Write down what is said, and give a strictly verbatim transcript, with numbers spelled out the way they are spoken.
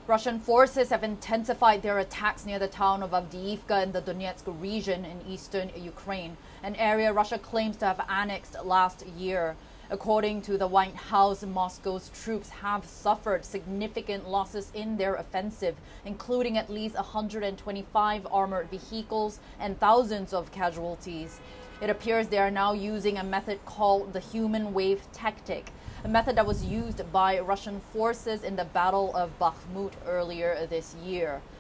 Russian forces have intensified their attacks near the town of Avdiivka in the Donetsk region in eastern Ukraine, an area Russia claims to have annexed last year. According to the White House, Moscow's troops have suffered significant losses in their offensive, including at least one hundred twenty-five armored vehicles and thousands of casualties. It appears they are now using a method called the human wave tactic, a method that was used by Russian forces in the Battle of Bakhmut earlier this year.